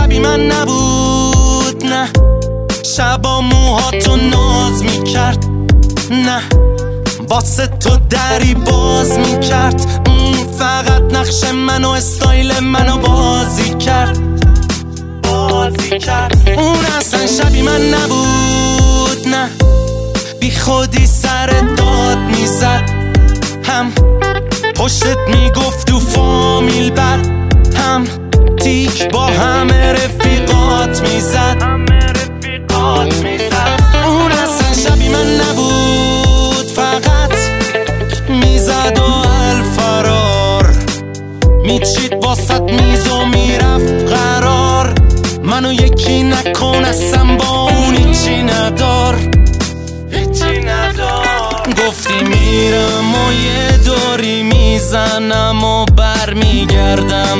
شبی من نبود، نه شبا موهاتو ناز میکرد، نه واسه تو دری باز میکرد، فقط نقش منو استایل منو بازی کرد. اون اصلا شبی من نبود، نه بی خودی سر داد میزد، هم پشتت میگفت تو فامیل بد، هم تیک با همه رفیقات میزد. اون اصلا شبی من نبود، فقط میزد و الفرار میچید واسط میز و میرفت قرار. منو یکی نکن اصلا با اون هیچی ندار. گفتی میرم و یه دوری میزنم و بر میگردم،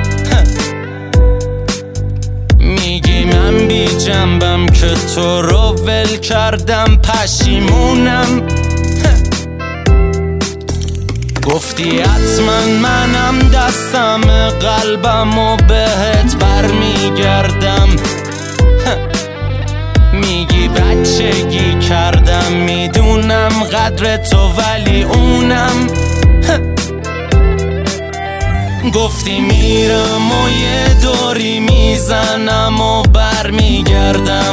میگی من بی جنبم که تو رو ول کردم، پشیمونم. گفتی حتما منم دستم قلبم و بهت بر میگردم، میگی بچگی کردم میدونم قدر تو ولی اونم. گفتی میرم و یه دوری میزنم و بر میگردم،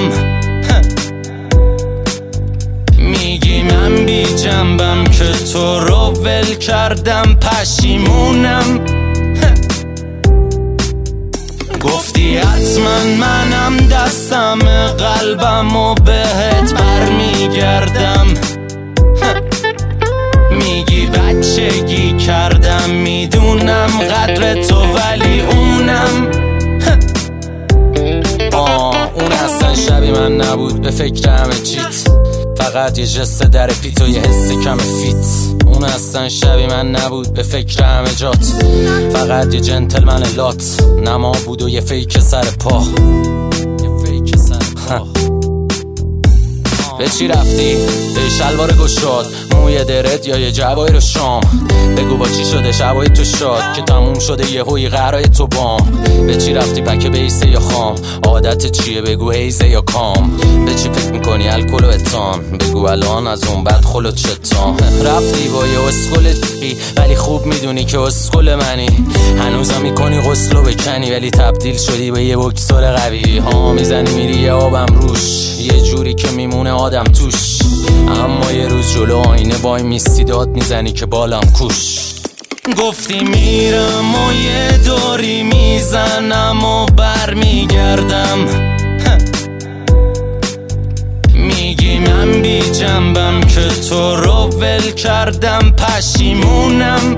میگی من بی جنبم که تو رو ول کردم، پشیمونم. گفتی حتما منم دستم قلبم و بهت بر میگردم، میگی بچگی کردم میدونم قدر تو ولی اونم. اون اصلا شبی من نبود، به فکر همه چیت، فقط یه جست در پیت و یه حس کم فیت. اون اصلا شبی من نبود، به فکر همه جات، فقط یه جنتلمن لات، نما بود و یه فیک سر پا. به چی رفتی؟ به شلوار گشاد، موی درت یا یه جوایر شام، بگو با چی شده شبای تو شاد که تموم شده یه هوی قرای تو بام. به چی رفتی پک بیسه یا خام، عادت چیه بگو هیزه یا کام، به چی فکر میکنی الکل و اتان، بگو الان از اون بعد خلوت شتان. رفتی با یه اسکل چی ولی خوب میدونی که اسکل منی، هنوزم میکنی غسلو بکنی ولی تبدیل شدی به یه بکسور قوی. میزنی میری یه آبم روش، یه جوری که میمونه آدم توش، اما یه روز جلو آینه وای میستی داد میزنی که بالم کوش. گفتی میرم و یه دوری میزنم و بر میگردم، میگی من بی جنبم که تو رو ول کردم، پشیمونم.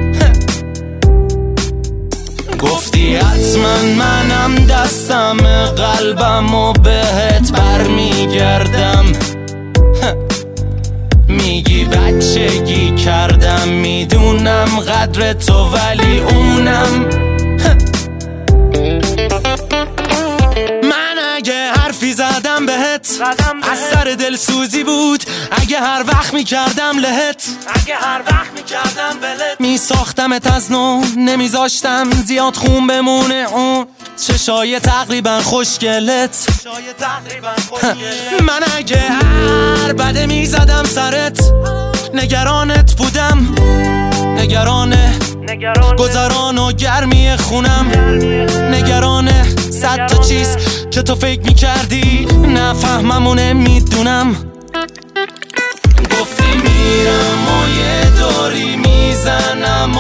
گفتی حتما منم دستم قلبم و بهت بر میگردم، میگی بچگی کردم میدونم قدر تو ولی اونم. من اگه حرفی زدم بهت از سر دل سوزی بود، اگه هر وقت میکردم لهت، میساختمت از نو، نمیذاشتم زیاد خون بمونه اون چشای تقریبا خوشگلت. من اگه هر بده میزدم سرت، نگرانت بودم، نگرانه گذران و گرمی خونم، نگرانه صد تا چیز که تو فکر میکردی نفهمم و نمیدونم. گفتی میرم و یه دوری میزنم